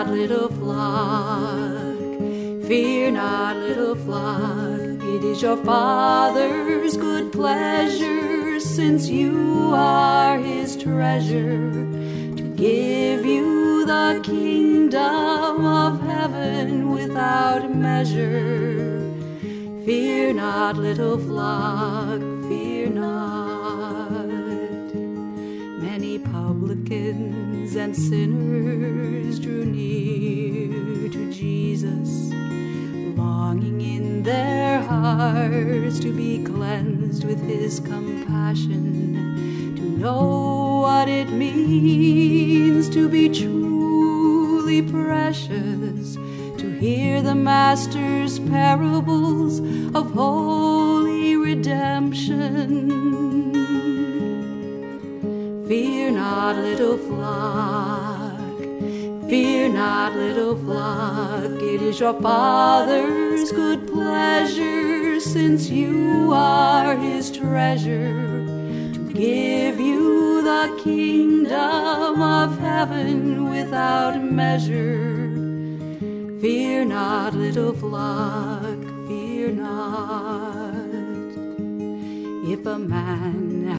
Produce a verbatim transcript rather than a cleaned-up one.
not, little flock, fear not, little flock. It is your Father's good pleasure, since you are his treasure, to give you the kingdom of heaven without measure. Fear not, little flock, fear not. Many publicans and sinners drew near to Jesus, longing in their hearts to be cleansed with his compassion, to know what it means to be truly precious, to hear the Master's parables of holy redemption. Fear not, little flock, fear not, little flock. It is your Father's good pleasure, since you are his treasure, to give you the kingdom of heaven without measure. Fear not, little flock, fear not. If a man